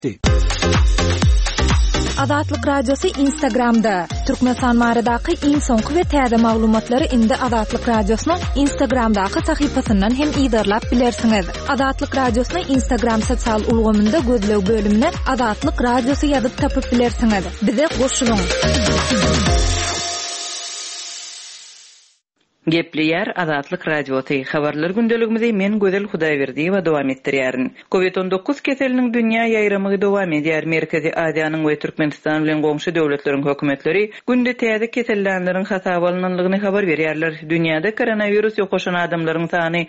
Azatlyk Radiosu Instagramda. Türkmenistan maradaky iň soňky we täze maglumatlary indi Azatlyk Radiosynyň Instagramdaky sahypasyndan hem ýydarlap bilersiňiz. Azatlyk Radiosynyň Instagram sosial ulgamynda gözlew bölümine Azatlyk Radiosu ýazyp tapyp bilersiňiz. Bize goşulyň. Gepleýär Azatlyk Radiosu habarlar gündeligimizi men Gözel Hudaýberdi we dowam etdirýärin. Covid-19 keseliniň dünýä ýaýramy dowam edýär. Merkezi Aziýanyň we Türkmenistan bilen goňşy döwletleriň hökümetleri günde täze kesellänleriň hasap alynanlygyny habar berýärler. Dünýäde koronavirus ýokaşan adamlaryň sany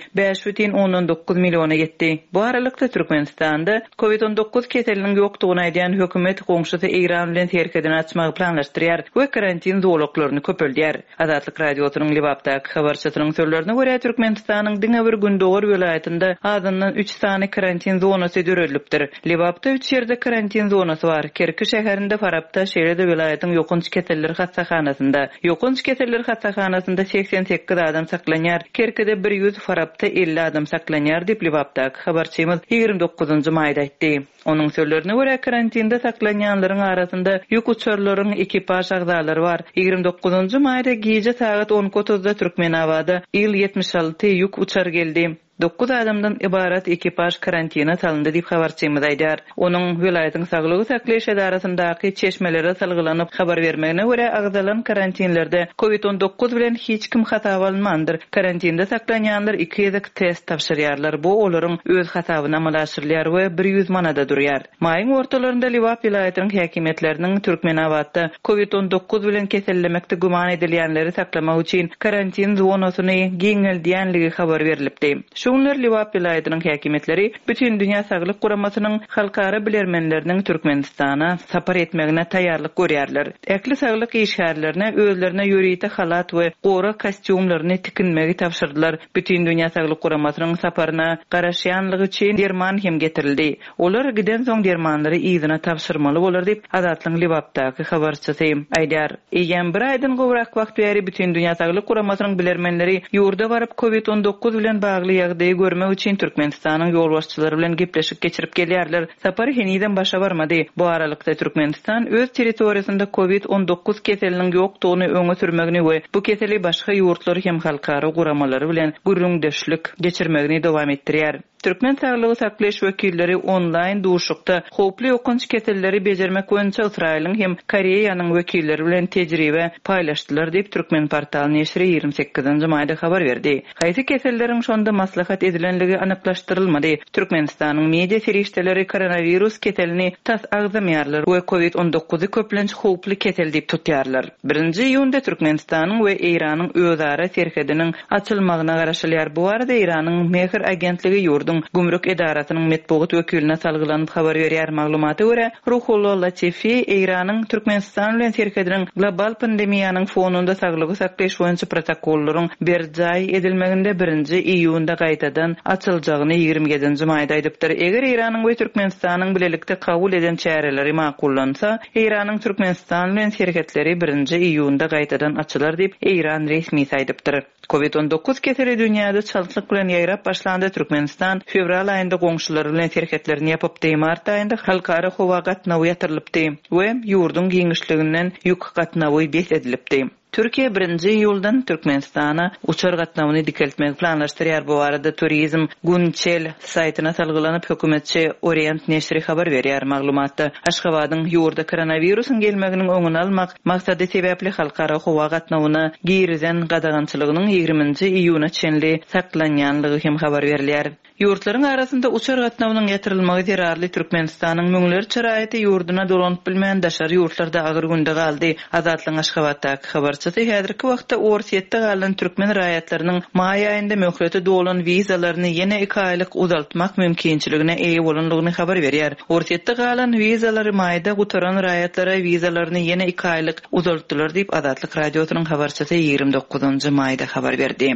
5,19 miliona ýetdi. Bu aralykda Türkmenistanda Covid-19 keseliniň ýokdugyny aýdan hökümet goňşysy Iran bilen terkedini açmagy planlaşdyrýar we karantin zowlaklaryny köpeldýär. Azatlyk Radiosynyň Libapda habarçylaryň sözlerine görä Türkmenistanyň diňe bir gündogor welaýatynda azyndan 3 sany karantin zonasy döredilipdir. Libapda 3 ýerde karantin zonasy bar. Kerki şäherinde, Farabda, Şeýrede welaýatyň ýokunç keseller hastahanasynda. Ýokunç keseller hastahanasynda 88 adam saklanýar. Kerkide 100, Farabda 50 adam saklanýar diýip Libapda habarçymyz 29-njy maýda aýtdy. Onun sözlerine görä karantinda saklanýanlaryň arasynda ýük uçurlaryň ekipaż agzalary bar. 29-njy maýda gije saat 10:30-da Türkmenabada Il-76 ýük uçar geldi. 9 adamdan ibarat ekipaż karantina salyndy diýip habarçymyz aýdýar. Onuň welaýatyň saglygy saklaýyş edarasyndaky çeşmelere salgylanyp habar bermegine görä agzalan karantinlerde Covid-19 bilen hiç kim hasap almandyr. Karantinda saklanýanlar 2 ýyzyk test tapşyrýarlar. Bu olaryň öz hasabyna amalaşdyrylýar we 100 manada durýar. Maýyň ortalarynda Libap vilayatynyň häkimetleriniň Türkmenabadda Covid-19 bilen kesellemekde guman edilýänleri saklamak üçin karantin zonasyny giňeldiýänligi habar berilipdi. Şunlar Libap vilayatynyň häkimetleri bütün dünýä saglyk guramasynyň halkara bilermenleriniň Türkmenistana sapar etmegine taýýarlyk görýärler. Ekli saglyk işgärlerine özlerine ýörüýte halat we gora kostyumlaryny tikinmegi tapşyrdylar. Bütün dünýä saglyk guramasynyň saparyna garaşýanlygy üçin derman hem getirildi. Olar giden soň dermanlary ýygyna tapşyrmaly bolar diýip Azatlyň Libapdaky habarçysy aýdýar. Eýen bir aýdan gowrak wagt bäri bütün dünýä saglyk guramasynyň bilermenleri ýurda baryp Covid-19 bilen bagly ýagdaýy görmek üçin Türkmenistanyň ýolbaşçylary bilen gepleşip geçirip gelýärler. Sapary heniden başa barmady. Bu aralykda Türkmenistan öz territoriýasynda Covid-19 keseliniň ýokdugyny öňe sürmegini we bu keseli başga ýurtlar hem halkara guramalary bilen gürrüňdeşlik geçirmegini dowam etdirýär. Türkmen saglygy saklaýyş wekilleri onlaýn duşukda howply ýokunç keselleri bejermek boýunça Israýlyň hem Koreýanyň wekilleri bilen tejribe paýlaşdylar diýip Türkmen portaly neşri 28-nji maýda habar berdi. Haýsy keselleriň şonda maslahat edilenligi anyklaşdyrylmady. Türkmenistanyň media ferişteleri koronavirus keselini tas agzamýarlar we Covid-19 köplenç howply kesel diýip tutýarlar. 1-nji ýunda Türkmenistanyň we Iranyň özara terkediniň açylmagyna garaşylýar. Bu arada Iranyň Mehr agentligi ýurdun Gümrük edarasynyň metbuat wekiline salgylanyp habar berýär. Maglumaty görä Ruhullah Latifi Iranyň Türkmenistan bilen terkediniň global pandemiýanyň fonunda saglygy saklaýyş boýunça protokollaryň berjaý edilmeginde 1-nji iýunda gaýtadan açyljagyny 27-nji maýda aýdypdyr. Eger Iranyň we Türkmenistanyň bilelikde kabul eden çäreleri makullansa, Iranyň Türkmenistan bilen şerketleri 1-nji iýunda gaýtadan açylar diýip Iran resmi aýdypdyr. Covid-19 keseli dünýäde çalçylyk bilen ýaýrap başlandy. Türkmenistan fevral aýynda goňşulary bilen şerketlerini ýapypdy. Mart aýynda halkara howa gatnawy ýatyrylypdy we ýurdun giňişliginden ýük gatnawy beş edilipdi. Türkiye 1-nji ýyldan Türkmenistana uçar gatnawyny dikeltmek planlaşdyrýar. Bu arada Turizm Günçel saýtyna salgylanyp hökümetçi Orient neşri habar berýär. Maglumatda Aşgabatyň ýurda koronawirusyň gelmeginiň öňüni almak maksady sebäpli halkara howa gatnawyny girizden gadagançylygynyň 20-nji iýuna çenli saklanýanlygy hem habar berilýär. Ýurtlaryň arasynda uçar gatnawynyň ýatyrylmagy zerarly. Türkmenistanyň müňler çyraýaty ýurduna dolanyp bilmän daşar ýurtlarda agyr günde galdy. Azatlyň Aşgabatdaky habarçysy häzirki wagtda Orsiýetde galan türkmen raýatlarynyň maý aýynda möhleti dolan wizalaryny ýene 2 aýlyk uzaltmak mümkinçiligine eýe bolanlygyny habar berýär. Orsiýetde galan wizalary maýda gutaran raýatlara wizalaryny ýene 2 aýlyk uzaltdylar diýip Azatlyk Radiosynyň habarçysy 29-njy maýda habar berdi.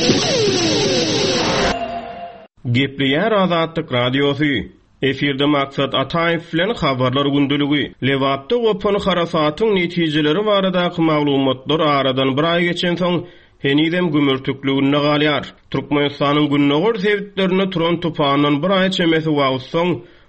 Gepleýär Azatlyk Radiosu. Efirde maksat Ataýew bilen habarlar gündüligi. Lewapda gopan harasatyň netijeleri baradaky maglumatlar aradan bir ay geçen soň henidem gümürtükligine galýar. Türkmenistanyň günnägör sebitlerini turan tupanyň bir ay çemesi wagtsoň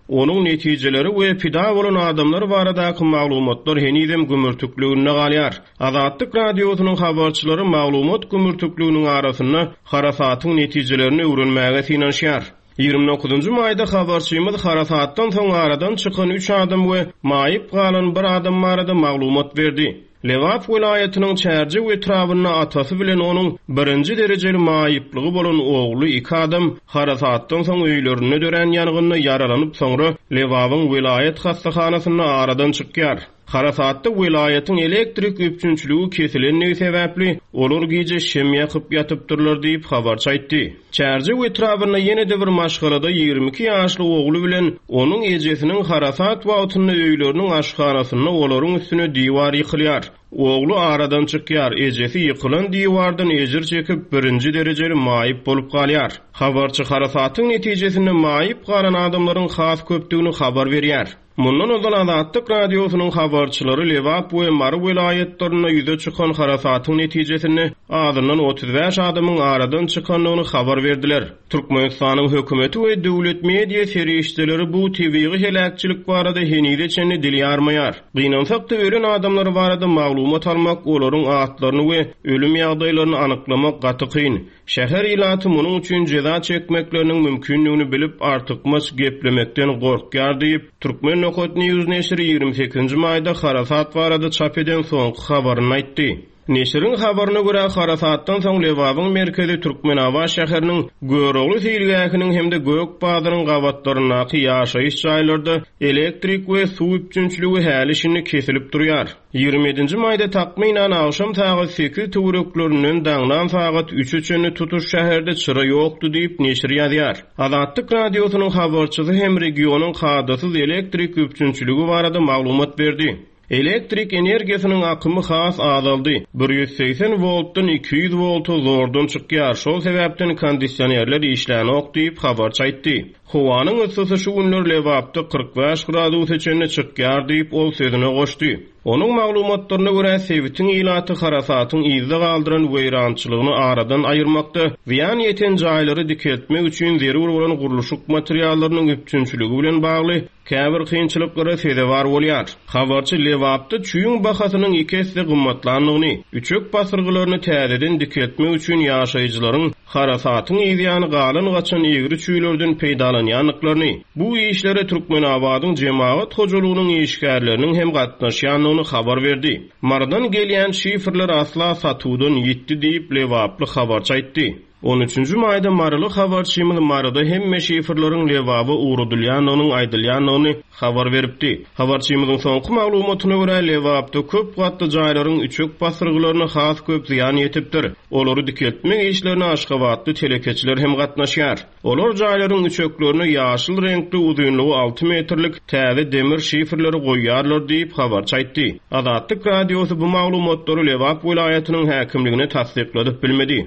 Onun netijeleri we pida bolan adamlar baradaky maglumatlar henidem gümürtüklüğüne galýar. Azatlyk radiosynyň habarçylary maglumat gümürtüklüğüniň arasynda harasatyň netijelerini öwrenmäge synanşýar. 29-njy maýda habarçymyz harasatdan soň aradan çykan 3 adam we maýyp galan bir adam barada maglumat berdi. Lewap welaýatynyň çärji we trawyna atasy bilen onuň birinji derejeli maýyplygy bolan ogly 2 adam harasatdan soň öýlerine dören ýangynda yaralanyp soňra Lewabyň welaýat hastahanasyna aradan çykýar. Harasatda welaýatyň elektrik üpçünçlügi kesilenligi sebäpli olar gije şem ýakyp ýatypdyrlar diýip habarçy aýtdy. Çärji we trawyna ýene-de bir maşgalada 22 ýaşly ogly bilen onuň ejesiniň harasat wagtyny öýleriniň aşgarasyna olaryň üstüne diýwar ýykylýar. Ogly aradan çykýar, ejesi ýykylan diýwardan ejir çekip birinji derejeli maýyp bolup galýar. Habarçy harasatyň netijesinde maýyp galan adamlaryň has köpdigini habar berýär. Mundan öňden Azatlyk radiosynyň habarçylary Lewap we Mary welaýatlaryna ýüze çykan harasatyň netijesini adından 35 adamyň aradan çykanlygyny habar berdiler. Türkmenistanyň hökümeti we döwlet media serişçileri bu tebigy helakçylyk barada henide çenli dil ýarmaýar. Gynansak da ölen adamlar barada maglumat almak, olaryň atlaryny we ölüm ýagdaýlaryny anyklamak gaty kyn. Şäher ilaty munyň üçin jeza çekmekleriniň mümkinligini bilip artykmaz geplemekden gorkýar diýip Türkmen Nokot News neşri 28-nji maýda harasat barada çap eden soňky habaryny aýtdy. Neşriň habaryna görä harasatdan soň Lewabyň merkezi Türkmenawa şäheriniň Görogly teýilgäkiniň hemde Gök bazynyň gawatlarynaky ýaşaýyş jaýlarynda elektrik we suw üpçünçlügi häli şini kesilip durýar. 27-nji maýda takminan akşam saat 8 töwereklerinden daňdan saat 3 üçin tutuş şäherde çyra ýokdy diýip neşri ýazýar. Azatlyk radiosynyň habarçysy hem regionyň hadasyz elektrik üpçünçlügi barada maglumat berdi. Elektrik energiýasynyň akymy has azaldy. 180 voltdan 200 volta zordan çykýar. Şol sebäpden kondisionerler işlänok diýip habarçy aýtdy. Howanyň ısysy şu günler Lewapda 45 gradus içinde çykýar diýip ol sözüne goşdy. Onuň maglumatlaryna görä Sewitin ilaty harasatyň ýyzda galdyran weýrançylygyny aradan aýyrmakda ziýan ýeten jaýlary dikeltmek üçin zerur bolan guruluşyk materiallarynyň üpçünçlügi bilen bagly käbir kynçylyklary sezebar bolýar. Habarçy Lewapda çüýüň bahasynyň 2 hesse gymmatlanlygyny, üçek basyrgylaryny täzeden dikeltmek üçin ýaşaýjylaryň harasatyň ýyzyany galan gaçan ýegri çüýlerden peýdalanýanlyklaryny, bu işlere Türkmenawadyň jemaat hojalygynyň işgärleriniň hem gatnaşýanlygyny habar berdi. Mardan gelýän şifrler asla satuwdan ýitdi diýip Lewaply habarçy aýtdy. 13-nji maýda Maryly habarçymyz Maryda hemme şifrlaryň Lewaby uğrudylýanyny aýdylýanyny habar beripdi. Habarçymyzyň soňky maglumatyna görä Lewapda köp gatly jaýlaryň üçek basyrgylaryna has köp ziýan ýetipdir. Olary dikeltmek işlerini Aşgabatly telekeçiler hem gatnaşýar. Olar jaýlaryň üçeklerini ýaşyl renkli uzunlygy 6 metrlik täze demir şifrleri goýýarlar diýip habarçy aýtdy. Azatlyk radiosy bu maglumatlary Lewap welaýatynyň häkimligine tasdikladyp bilmedi.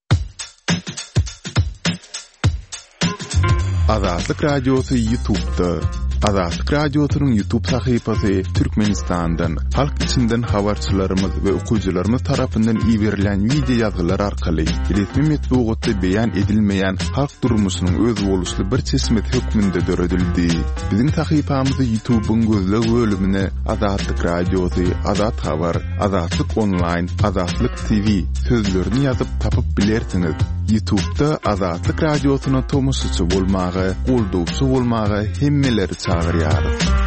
Azatlyk radiosu YouTube'da. Azatlyk radiosynyň YouTube sahypasy Türkmenistandan, halk içinden habarçylarymyz we okuwçylarymyz tarapyndan ýiberilen video ýazgylar arkaly resmi metbuatda beýan edilmeýän halk durmuşynyň öz boluşly bir çeşmet hökmünde döredildi. Biziň sahypamyzy YouTube'un gözleg bölümine Azatlyk radiosy, Azat habar, Azatlyk online, Azatlyk TV sözlerini ýazyp tapyp bilersiňiz. YouTube'da Azatlyk radiosyna tomusçy bolmagy, goldowçy bolmagy hemmeleri çağırýar.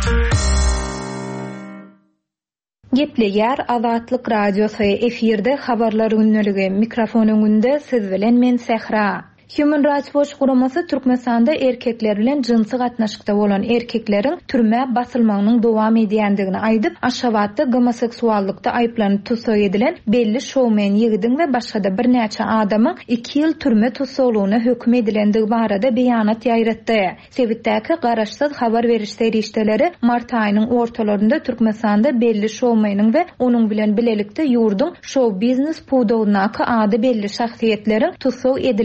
Gepleýär Azatlyk radiosy efirde habarlar günneligi mikrofon öňünde siz bilen men Sehra. Human Rights Watch guramasy Türkmenistanda erkekler bilen jinsy gatnaşykda bolan erkekleriň türme basylmagynyň dowam edýändigini aýdyp, Aşgabatda homoseksuallykda aýplanyp tutsak edilen belli şowmen ýigidin we başga bir näçe adamyň 2 ýyl türme tutsaklygyna hökm edilendigi barada beýanat ýaýratdy. Sewitdäki garaşsyz habar beriş serişdeleri mart aýynyň ortalarynda Türkmenistanda belli şowmeniň we onuň bilen bilelikde ýurdun show biznes puwdagynaky ady belli şahsiýetleriň tutsak edilendigini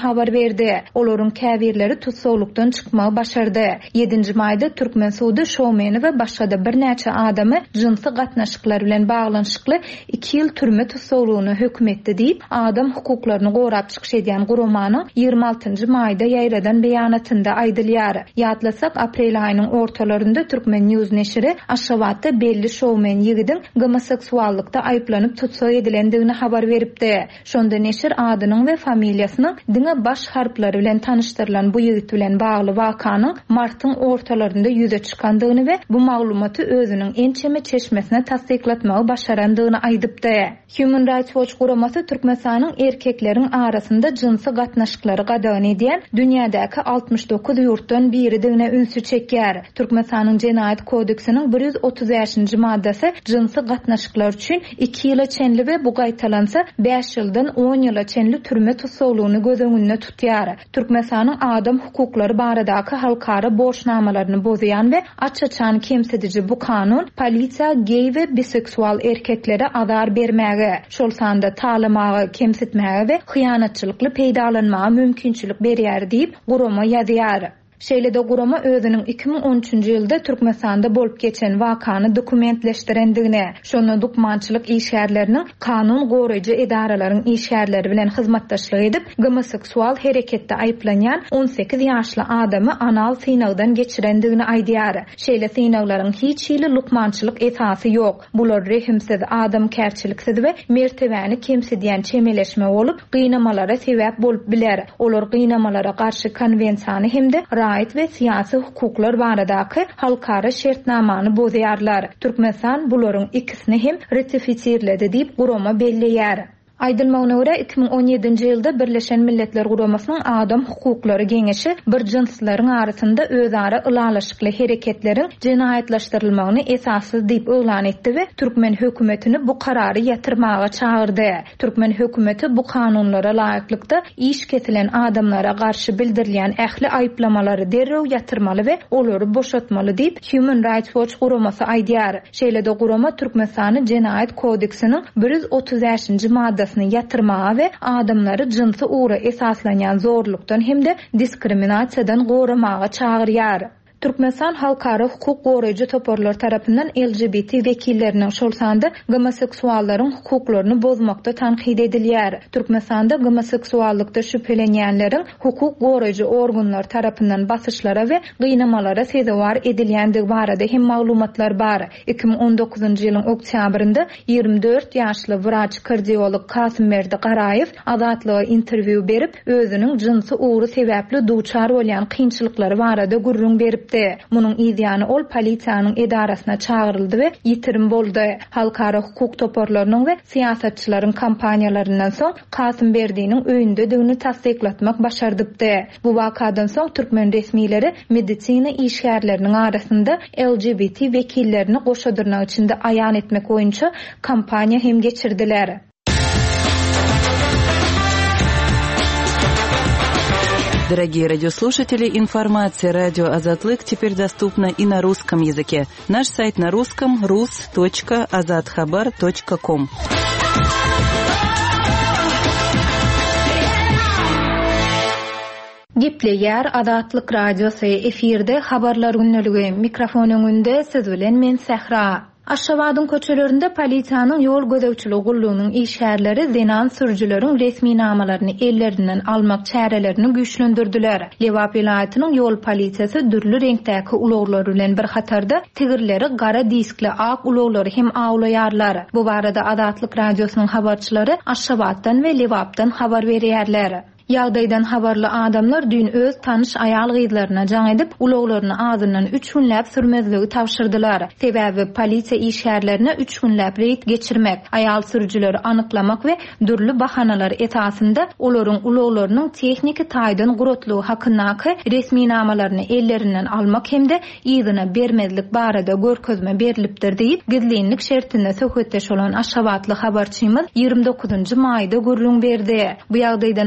habar berdi. Olaryň käbirleri tutsawlukdan çykmagy başardy. 7-nji maýda Türkmen sudy şowmeni we başga da bir näçe adamy jinsy gatnaşyklar bilen baglanyşykly 2 ýyl türme tutsawlugyna hökm etdi diýip adam hukuklaryny gorap çykyş edýän gurumanyň 26-njy maýda ýaýradan beýanatynda aýdylýar. Ýatlasak, aprel aýynyň ortalarynda Türkmen News neşri Aşgabatda belli şowmen ýigidin homoseksuallykda aýplanyp tutsaw edilendigini habar beripdi. Şonda neşir adynyň we familiýasynyň diňe baş harplary bilen tanışdyrylan bu ýigit bilen bagly wakanyň martyň ortalarynda ýüze çykandygyny we bu maglumaty özüniň ençeme çeşmesine tasdiklatmagy başarandygyny aýdypdy. Human Rights Watch guramasy Türkmenistanyň erkekleriň arasynda jinsy gatnaşyklary gadagan edýän dünýädäki 69 ýurtdan biridigine ünsü çekýär. Türkmenistanyň Jenaýat kodeksiniň 135-nji maddasy jinsy gatnaşyklar üçin 2 ýyla çenli we bu gaýtalansa 5 ýyldan 10 ýyla çenli türme tutsawlugyny gözeňinde tutýar. Türkmenistanyň adam hukuklary baradaky halkara borçnamalaryny bozýan we açaçan kemsedici bu kanun polisiýa gay we biseksual erkeklere azar bermäge, şol sanda talamagy, kemsitmäge we hyýanatçylykly peýdalanmagy mümkinçilik berýär diýip gurama ýazýar. Şeýle-de gurama özüniň 2013-nji ýylda Türkmenistanda bolup geçen wakany dokumentleşdirendigine, şonu dukmançylyk işgärleriniň kanun goraýjy edaralaryň işgärleri bilen hyzmatdaşlyk edip, homoseksual hereketde aýplanýan 18 ýaşly adamy anal synagdan geçirendigini aýdýar. Şeýle synaglaryň hiç ýyly lukmançylyk esasy ýok. Bular rehimsiz, adamkärçiliksiz we mertebäni kemsidýän çemeleşme bolup, gynamalara sebäp bolup biler. Olar gynamalara garşy konwensiýany hemde ait ve siyasi hukuklar baradaky halkara şertnamany bozýarlar. Türkmenistan bularyň ikisini hem ratifisirledi diýip gurama belleýär. Aýdylmagyna görä 2017-nji ýylda Birleşen Milletler Guramasynyň Adam Hukuklary Geňeşi bir jinslaryň arasynda özara ılalaşykly hereketleriň jenaýatlaşdyrylmagyny esassız diýip öňlan etdi we Türkmen hökümetini bu karary ýatyrmaga çağırdy. Türkmen hökümeti bu kanunlara laýyklykda iş kesilen adamlara garşy bildirilýän ähli aýplamalary derrew ýatyrmaly we olary boşatmaly diýip Human Rights Watch guramasy aýdýar. Şeýle-de gurama Türkmenistanyň Jenaýat kodeksiniň 135-nji maddasy yatırmağa we adamlary jinsy uğra esaslanýan zorlukdan hemde diskriminasiýadan goramaga çağırýar. Türkmenistan halkara hukuk goraýjy toparlar tarapyndan LGBT wekilleriniň şol sanda homoseksuallaryň hukuklaryny bozmakda tanqid edilýär. Türkmenistanda homoseksuallykda şüphelenýänleriň hukuk goraýjy organlar tarapyndan basyşlara we gynamalara sezewar edilýändigi barada hem maglumatlar bar. 2019-njy ýylyň oktýabrynda 24 ýaşly wraç kardiolog Kasym Merdi Garaýew azatlyga interwiu berip özüniň jinsy uğry sebäpli duçar bolýan kynçylyklary barada gurrun berip Munun izyanı ol polisiýanyň edarasyna çağıryldy we ýitirim boldy. Halkara hukuk toparlarynyň we siýasatçylaryň kampaniýalaryndan soň Kasym Berdiňiň öýündedigini tasdiklatmak başardypdy. Bu wakadan soň Türkmen resmiýleri medisina işgärleriniň arasynda LGBT wekillerini goşadyrnak içinde aýan etmek boýunça kampaniýa hem geçirdiler. Дорогие радиослушатели, информация «Радио Азатлык» теперь доступна и на русском языке. Наш сайт на русском – rus.azadkhabar.com. Gepleýär Azatlyk radiosu efirde habarlar günneligi. Mikrofon öňünde siz bilen men Sehra. Aşgabatyň köçelerinde polisiýanyň ýol gözegçiligi gullugynyň işgärleri zenan sürjüleriň resmi namalaryny ellerinden almak çärelerini güýçlendirdiler. Lewap vilayatynyň ýol polisiýasy dürli reňktäki ulaglar bilen bir hatarda tigirleri gara diskli ak ulaglary hem awlaýarlar. Bu barada Azatlyk radiosynyň habarçylary Aşgabatdan we Lewapdan habar berýärler. Ýagdaýdan habarly adamlar dün öz tanış aýal gyzlaryna jaň edip, ulaglaryny ağzyndan 3 günläp sürmezligi tapşyrdylar. Sebäbi polisiýa işgärlerine 3 günläp reýt geçirmek, aýal sürjüleri anyklamak we dürli bahanalar esasında olaryň ulaglarynyň tehnik taýdan gurutlugy hakyndaky resmi namalaryny ellerinden almak hemde ýygyna bermezlik barada görkezme berilipdir diýip gizlenlik şertinde söhbetdeş bolan Aşgabatly habarçymyz 29-njy maýda gurrun berdi. Bu ýagdaýdan habarly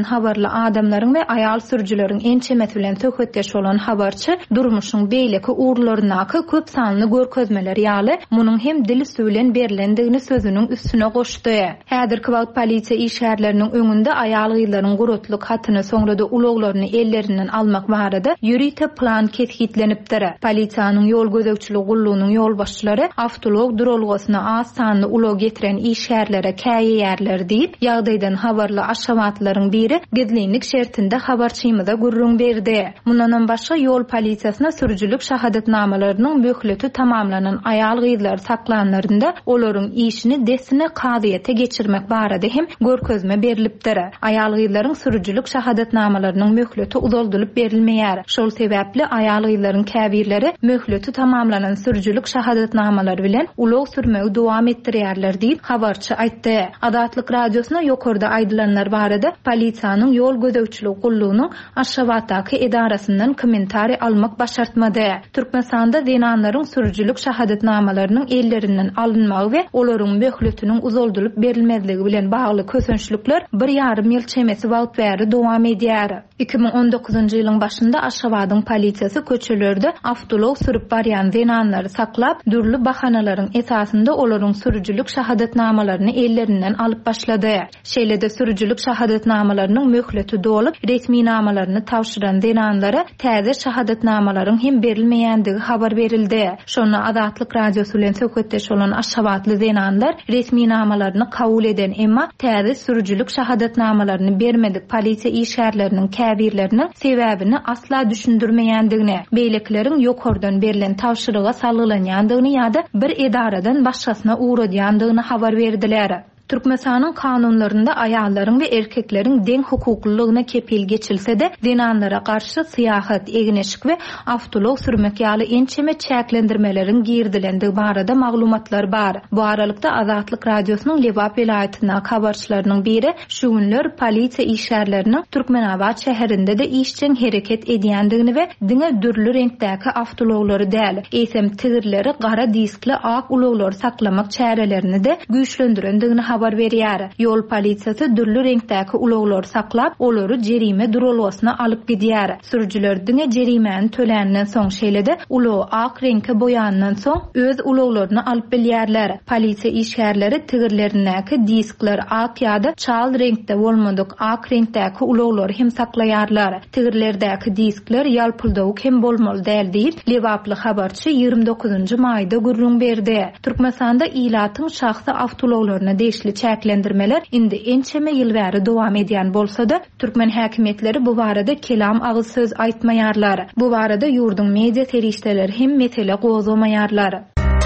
habarly adamlaryň we ayal sürüjüleriň ençemeti bilen töhmetdeş bolan habarçy durmuşyň beýleki uğurlarynaky köp sanly görkezmeler ýaly munyň hem dili söýlen berilendigini sözüniň üstüne goşdy. Häzirki wagt polisiýa işgärleriniň öňünde ayal gyýlaryň gurutluk hatyny soňrada ulaglaryny ellerinden almak barada ýürite plan ketgitlenipdir. Polisiýanyň ýol gözegçiligi gullugynyň ýol başçylary avtolog durulgasyna az sanly ulag getiren işgärlere käýýärler diýip ýagdaýdan habarly aşamatlaryň biri gizlilik şertinde habarçymyza gurrun berdi. Mundan başga ýol polisiýasyna sürüjülük şahadatnamalarynyň möhleti tamamlanan ayal gyýlar saklanlarynda olaryň işini desine kadyýete geçirmek barada hem görkezme berilipdir. Ayal gyýlaryň sürüjülük şahadatnamalarynyň möhleti uzaldyryp berilmeýär. Şol sebäpli ayal gyýlaryň käbirleri möhleti tamamlanan sürüjülük şahadatnamalary bilen ulag sürmegi dowam etdirýärler diýip habarçy aýtdy. Adatlyk radiosyna ýokarda aýdylanlar barada polisiýanyň ýol gözegçiligi gullugynyň Aşgabatdaky edarasyndan kommentari almak başartmady. Türkmenistanda zenanlaryň sürüjülük şahadatnamalarynyň ellerinden alınmagy we olaryň möhletiniň uzaldyryp berilmezligi bilen bagly kösünçlükler 1,5 ýyl çemesi wagt bäri dowam edýär. 2019-njy ýylyň başynda Aşgabatyň polisiýasy köçelerde avtolog sürüp barýan zenanlary saklap, dürli bahanalaryň esasynda olaryň sürüjülük şahadatnamalaryny ellerinden alyp başlady. Şeýlede sürüjülük şahadatnamalarynyň möhleti dolup, resmi namalaryny tawşyran zenanlara täze şahadatnamalaryň hem berilmeýändigi habar berildi. Şonu Adatlyk radiosu bilen söhbetdeş bolan Aşgabatly zenanlar resmi namalaryny kabul eden emma täze sürüjülük şahadatnamalaryny bermedik polisiýa işgärleriniň käbirleriniň sebäbini asla düşündirmeýändigini, beýlekilerin ýokardan berilen tawşyryga salgylanyňdygyny ýa-da bir edaradan başgasyna uğradýandygyny habar berdiler. Türkmenistanyň kanunlarynda aýallaryň we erkekleriň deň hukuklygyna kepil geçilse-de zenanlara garşy syýahat, egineşik we avtolog sürmek ýaly ençeme çäklendirmeleriň girdilendigi barada maglumatlar bar. Bu aralykda Adatlyk radiosynyň Lebap vilayatyna habarçylarynyň biri şu günler polisiýa işgärleriniň Türkmenabad şäherinde de işçiň hereket edýändigini we diňe dürli reňkdäki avtologlary däl, esem tigirleri gara diskli ak ulaglar saklamak çärelerini de güýçlendirendigini habar berýär. Ýol polisiýasy dürli reňkdäki ulaglar saklap, olary jerime durulgasyna alyp gidýär. Sürüjüler diňe jerimeni tölänenden soň şeýlede ulagy ak reňke boýandan soň öz ulaglaryny alyp bilýärler. Polisiýa işgärleri tigirlerindäki diskler ak ýa-da çal reňkde bolmadyk ak reňkdäki ulaglary hem saklaýarlar. Tigirlerdäki diskler ýalpyldyk hem bolmaly däl diýip Lebaply habarçy 29-njy maýda gurrun berdi. Türkmenistanda ilatyň şahsy avtologlaryna çäklendirmeler indi ençeme ýyl bäri dowam edýän bolsa-da, türkmen häkimetleri bu barada kelam agyz söz aýtmaýarlar. Bu barada ýurdun media terişdeleri hem mesele gozamaýarlar.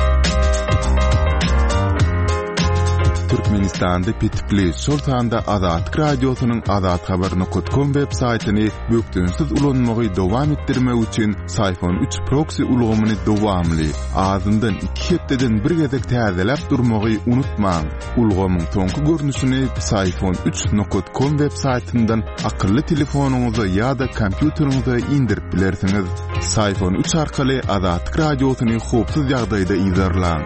Türkmenistanda pitikli şortanda Adatlyk radiosynyň Adat habaryny.com web saýtyny bökdünsiz ulanmagy dowam etdirmek üçin Sayfon 3 proxy ulgamyny dowamly azyndan 2 hepdeden bir gezek täzelep durmagy unutmaň. Ulgamyň soňky görnüşini sayfon3.com web saýtyndan akylly telefonuňyza ýa-da kompýuteriňize indirip bilersiňiz. Sayfon 3 arkaly Adatlyk radiosyny howpsuz ýagdaýda izlerläň.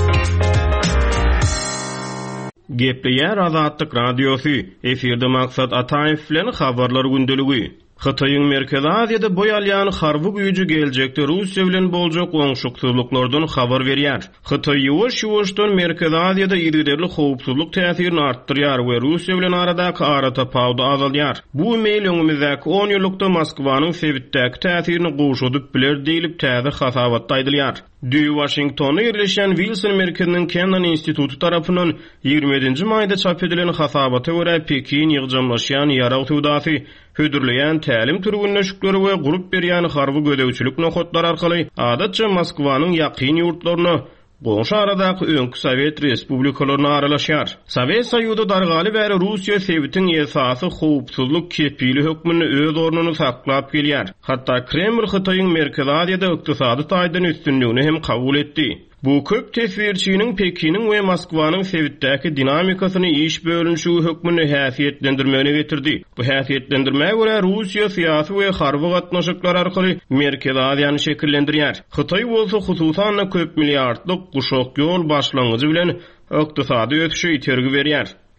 Gepleýär Adatlyk radiosu. Efirde maksat Ataýew bilen habarlar gündeligi. Xitoýyň Merkezi Aziýada boýalýan harby güýji geljekde Russiýa bilen boljak oňşuksyzlyklardan habar berýär. Xitoy ýuwaş-ýuwaşdan Merkezi Aziýada ýerli howpsuzlyk täsirini artdyrýar we Russiýa bilen aradaky aratapaýdy azalýar. Bu meýlüňimizdäki 10 ýyllykda Moskwanyň Sewitdäki täsirini goşudyp biler diýilip täze hasabatda aýdylýar. Washingtonda ýerleşen Wilson merkeziniň Kennan institutu tarapyndan 27-nji maýda çap edilen hasabata görä Pekin ýygjamlaşýan ýara tewdasy hödürleýän tälim türgünleşikleri we gurup berýän harby gödegçilik nohotlar arkaly adatça Moskwanyň ýaqyn ýurtlaryna goňşy aradaky öňkü Sowet respublikalaryna aralaşýar. Sowet Soýuzy dargaly bäri Russiýa Sewitiň esasy howpsuzlyk kepili hökmüni öz ornuny saklap gelýär. Hatda Kreml Xitoýyň Merkezi Aziýada ykdysady taýdan üstünligini hem kabul etdi. Bu köp tesvirçiniň Pekiniň we Moskwanyň Sewitdäki dinamikasyny iş bölünşigi hökmüni häsiýetlendirmegine getirdi. Bu häsiýetlendirmäge görä Russiýa syýasy we harby gatnaşyklar arkaly Merkezi Aziýany şekillendirýär. Xitoy bolsa hususan köp milliardlyk guşak ýol başlangyjy bilen ykdysady ösüşi ýetergi berýär.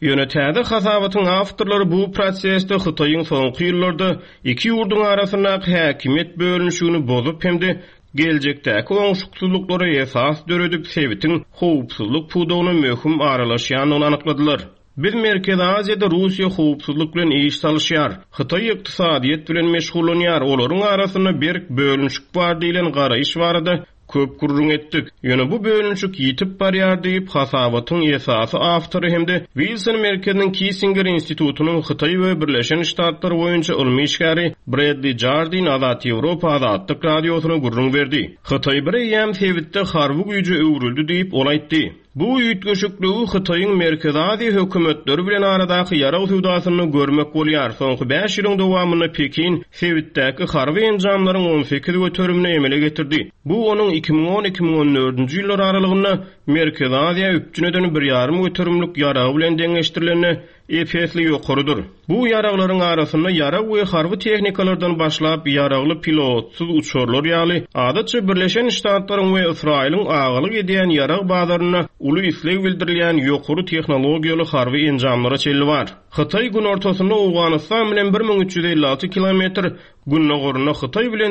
Ýöne täze hasabatyň awtorlary bu prosesde Hytaýyň soňky ýyllarda iki ýurdun arasyndaky häkimiýet bölünşigini bozup hemde geljekdäki oňşuksuzluklara esas döredip sebitiň howpsuzlyk pudawyna möhüm aralaşýanyny anykladylar. Biz Merkezi Aziýada Russiýa howpsuzlyk bilen iş salşýar. Hytaý ykdysadyýet bilen meşgulanýar. Olaryň arasynda bir bölünşik bar diýilen garaýyş barada köp gurrun etdik. Ýöne bu bölünşik ýitip barýar diýip hasabatyň esasy awtory hemde Wilson Merkeziniň Kissinger institutunyň Hytaý we Birleşen Ştatlar boýunça ilmi işgäri Bradley Jardine Azat Ýewropa Azatlyk radiosyna gurrun berdi. Hytaý bir ýam sebitde harby güýje öwrüldi diýip ol aýtdy. Bu ýütgeşikliği Hytaýyň Merkezi Aziýa hökümetleri bilen aradaky ýarag sowdasyny görmek bolýar. Soňky 5 ýylyň dowamyny Pekin sebitdäki harby enjamlaryň 18 götürümini emele getirdi. Bu onuň 2010-2014 ýyllar aralygynda Merkezi Aziýa üpjüneden 1,5 götürümlik ýarag bilen deňeşdirileni efesli ýokarydyr. Bu ýaraglaryň arasynda ýarag we harby tehnikalardan başlap ýaragly pilotsuz uçurlar ýaly adatça Birleşen Ştatlaryň we Israýlyň agalyk edýän ýarag bazaryna uly isleg bildirilýän ýokary tehnologiýaly harby enjamlara çelli bar. Hytaý gün ortasynda Awganistan bilen 1356 kilometr, Günnogoruna Hytaý bilen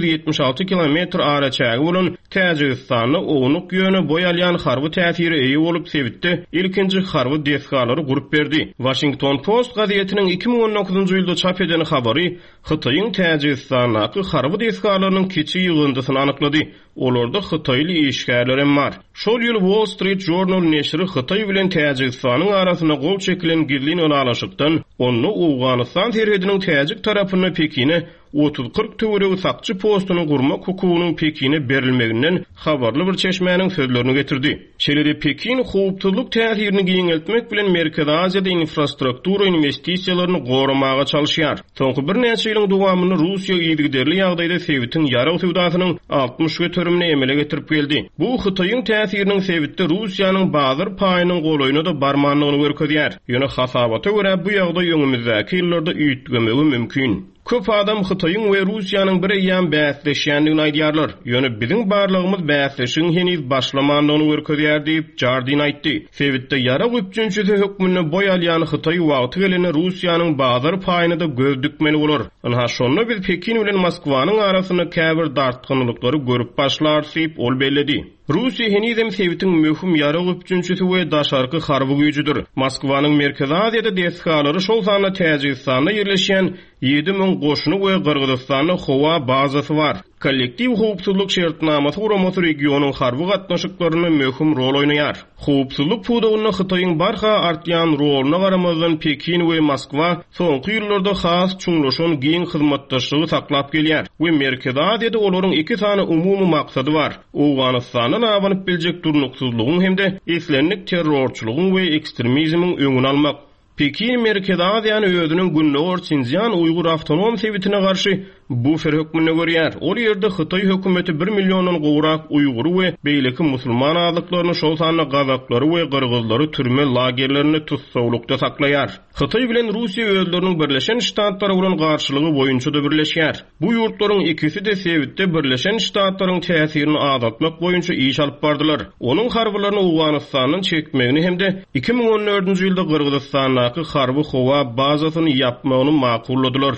476 kilometr ara çägi bolan Täjikistanyň ownuk ýöne boýalýan harby täsiri eýi bolup sebitde ilkinji harby deskalary gurup berdi. Washington Post gazetiniň 2019-njy ýylda çap eden habary Hytaýyň Täjikistanyň harby deskalarynyň kiçi ýygyndysyny anyklady. Olarda Hytaýly işgärler hem bar. Şol ýyl Wall Street Journal neşri Hytaý bilen Täjikistanyň arasyna gol çekilen gizlin alaşykdan onu Awganistan terhediniň Täjik tarapyna Pekine 30-40 töweregi sakçy postuny gurmak hukugynyň Pekine berilmeginden habarly bir çeşmäniň sözlerini getirdi. Şeýle Pekin howpsuzlyk täsirini giňeltmek bilen Merkezi Aziýada infrastruktura investisiýalaryny goramaga çalışýar. Soňky bir näçe ýylyň dowamyny Russiýa ýygderli ýagdaýda sebitiň ýarag sowdasynyň 60 götürümini emele getirip geldi. Bu Hytaýyň täsiriniň sebitde Russiýanyň bazar paýynyň golaýyna da barmanlygyny görkezýär. Ýöne hasabata görä bu ýagdaý öňümüzdäki ýyllarda üýtgemegi mümkin. Köp adam Hytaýyň we Russiýanyň bir ýan bäsleşýändigini aýdýarlar. Ýöne biziň barlygymyz bäsleşiň heniz başlamandygyny görkezýär diýip Jardine aýtdy. Sebitde ýarag üpjünçisi hökmüne boýalýan Hytaý wagty gelene Russiýanyň bazar paýyny da göz dükmeli bolar. Ana şonda biz Pekin bilen Moskwanyň arasyna käbir dartgynlyklary görüp başlar diýip ol belledi. Russiýa henizem sebitiň möhüm ýarag üpjünçisi we daşarky harby güýjüdir. Moskwanyň Merkezi Aziýada deskalary şol sanda Täjikistanda ýerleşýän 7000 goşuny we Gyrgyzstanyň howa bazasy bar. Kollektiv howpsuzlyk şertnamasy guramasy regionyň harby gatnaşyklaryna möhüm rol oýnaýar. Howpsuzlyk pudawyna Hytaýyň barha artýan roluna garamazdan Pekin we Moskwa soňky ýyllarda has çuňlaşan giň hyzmatdaşlygy saklap gelýär. We Merkezi Aziýada olaryň iki sany umumy maksady bar. Awganistanyň awanyp biljek durnuksuzlygyň hemde islenlik terrorçylygyň we ekstremizmiň öňüni almak. Pekin Merkezi Aziýany özüniň Günnogor Sinjian Uýgur Awtonom Sebitine garşy bu hökmüne görýär. Ol ýerde Hytaý hökümeti 1 millionyň gowrak Uýgur we beýleki musulman azlyklaryny şol sanyna gazaklary we gyrgyzlary türme lagerlerini tutsawlukda saklaýar. Hytaý bilen Russiýa özleriniň Birleşen Ştatlary bilen garşylygy boýunça da birleşýär. Bu ýurtlaryň ikisi de sebitde Birleşen Ştatlaryň täsirini azatmak boýunça iş alyp bardylar. Onuň harbylaryny Awganistanyň çekmegini hemde 2014-nji ýylda Gyrgyzstandaky harby howa bazasyny ýapmagyny makulladylar.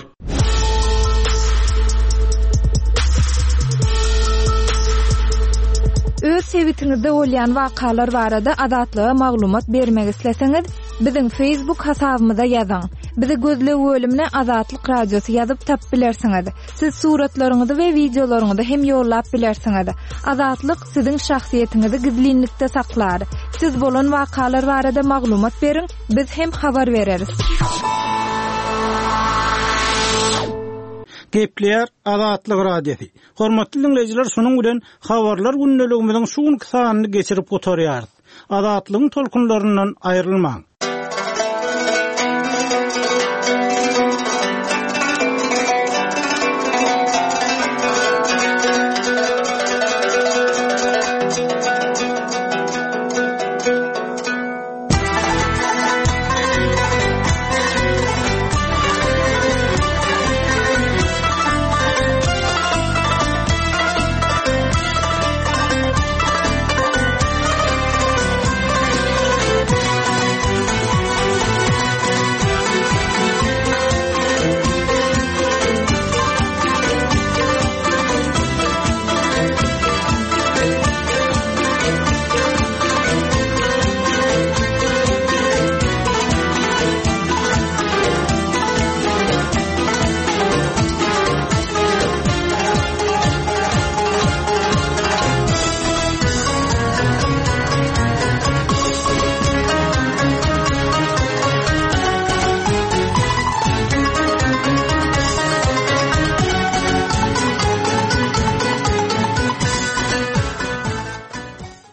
Öz sebitiňizde bolýan wakalar barada adatlyga maglumat bermek isleseňiz, biziň Facebook hasabymyza ýazyň. Bizi gözle bölümine Azatlyk Radiosu ýazyp tap bilersiňiz. Siz suratlaryňyzy we videolaryňyzy hem ýollap bilersiňiz. Azatlyk siziň şahsiýetiniňizi gizlinlikde saklar. Siz bolan wakalar barada maglumat beriň, biz hem habar bereriz. Gepler Azatlyk Radiosu. Hormatly dinleyijiler, şonuň bilen habarlar gündeligimiziň şuň kysanyny geçirip oturýar. Azatlygyň tolkunlaryndan aýrylmaň.